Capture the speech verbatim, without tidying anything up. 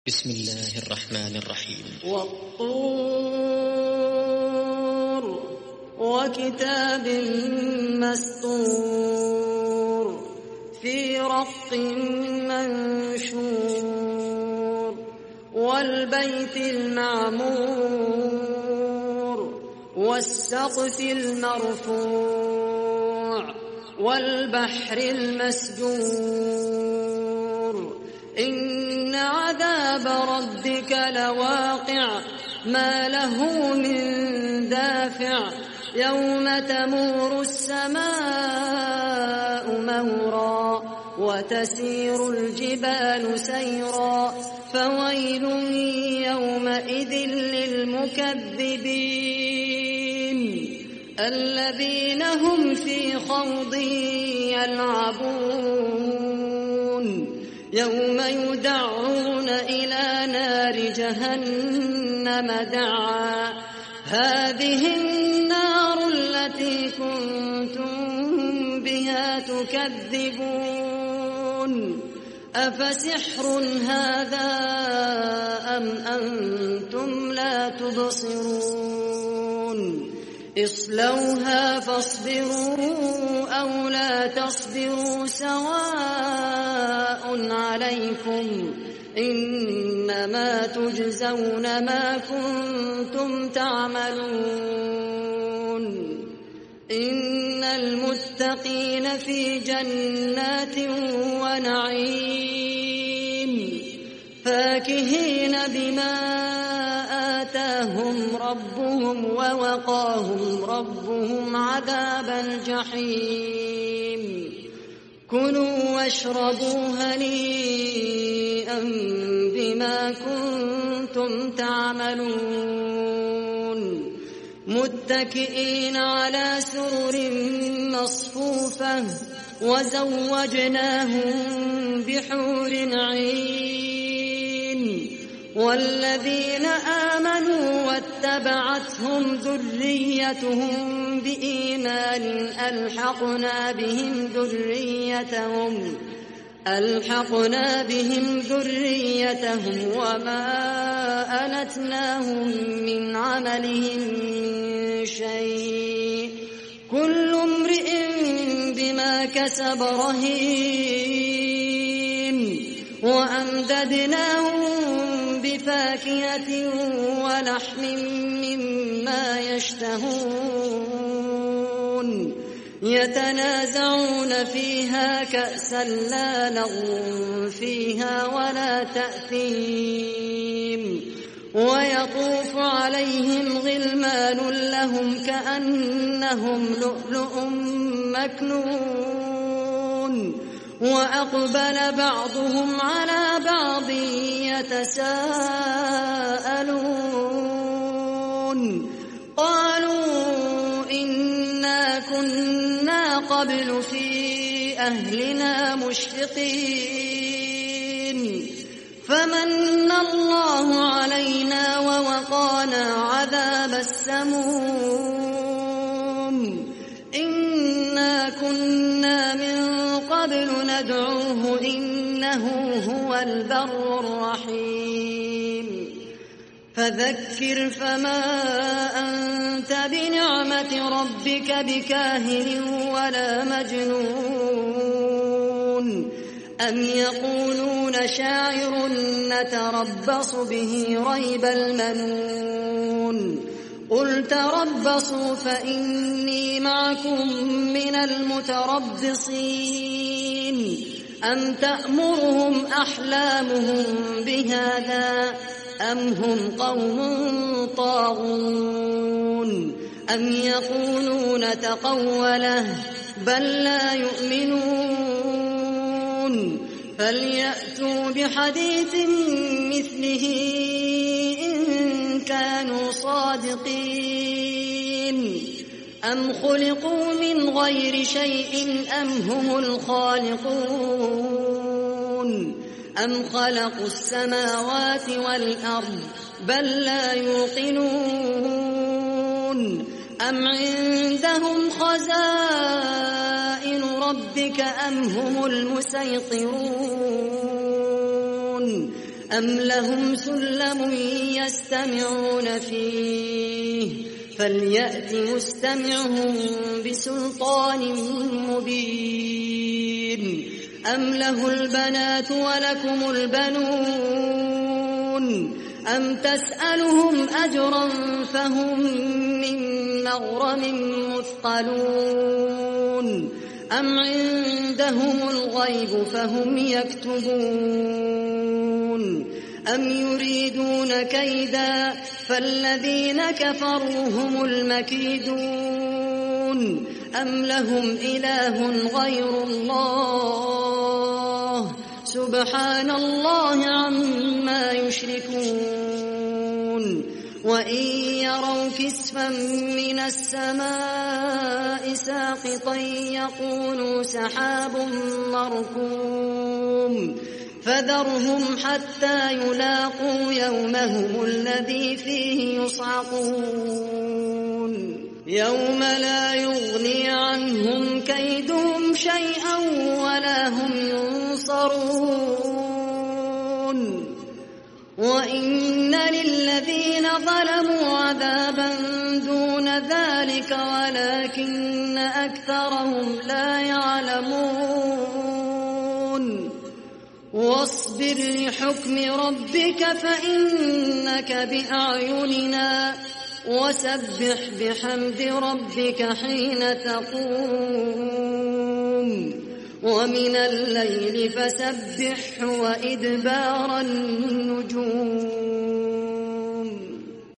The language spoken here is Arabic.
بسم الله الرحمن الرحيم. والطور وكتاب مسطور في رق منشور والبيت المعمور والسقف المرفوع والبحر المسجور إن عذاب ربك لواقع ما له من دافع يوم تمور السماء مورا وتسير الجبال سيرا فويل يومئذ للمكذبين الذين هم في خوض يلعبون يوم يدعون إلى نار جهنم دعا هذه النار التي كنتم بها تكذبون أفسحر هذا أم أنتم لا تبصرون اصلوها فاصبروا أو لا تصبروا سواء عليكم إنما تجزون ما كنتم تعملون إن المتقين في جنات ونعيم فاكهين بما آتاهم ربهم ووقاهم ربهم عذاب الجحيم كلوا واشربوا هنيئا بما كنتم تعملون متكئين على سرر مصفوفة وزوجناهم بحور عين والذين آمنوا واتبعتهم ذريتهم بإيمان ألحقنا بهم ذريتهم ألحقنا بهم ذريتهم وما ألتناهم من عملهم من شيء كل امرئ بما كسب رهين وأمددناهم بفاكهة ولحم مما يشتهون يتنازعون فيها كأسا لا لغو فيها ولا تأثيم ويطوف عليهم غلمان لهم كأنهم لؤلؤ مكنون وأقبل بعضهم على بعض يتساءلون قالوا إنا كنا قبل في أهلنا مشفقين فمن الله علينا ووقانا عذاب السموم إنا كنا من قبل ندعوه إنه هو البر الرحيم فذكر فما أنت بنعمة ربك بكاهن ولا مجنون أم يقولون شاعر نتربص به ريب المنون قل تربصوا فإني معكم من المتربصين أم تأمرهم أحلامهم بهذا أم هم قوم طاغون أم يقولون تقوله بل لا يؤمنون فليأتوا بحديث مثله إن كانوا صادقين أم خلقوا من غير شيء أم هم الخالقون أم خلقوا السماوات والأرض بل لا يوقنون أم عندهم خزائن ربك أم هم المسيطرون أم لهم سلم يستمعون فيه فليأت مستمعهم بسلطان مبين أم له البنات ولكم البنون أم تسألهم أجرا فهم من مغرم مثقلون أم عندهم الغيب فهم يكتبون أم يريدون كيدا فالذين كفروا هم المكيدون أم لهم إله غير الله سبحان الله عما يشركون وإن يروا كسفا من السماء ساقطا يقولوا سحاب مركوم فذرهم حتى يلاقوا يومهم الذي فيه يصعقون يوم لا يغني عنهم كيدهم شيئا ولا هم ينصرون وإن للذين ظلموا عذابا دون ذلك ولكن أكثرهم لا يعلمون واصبر لحكم ربك فإنك بأعيننا وسبح بحمد ربك حين تقوم ومن الليل فسبحه وإدبار النجوم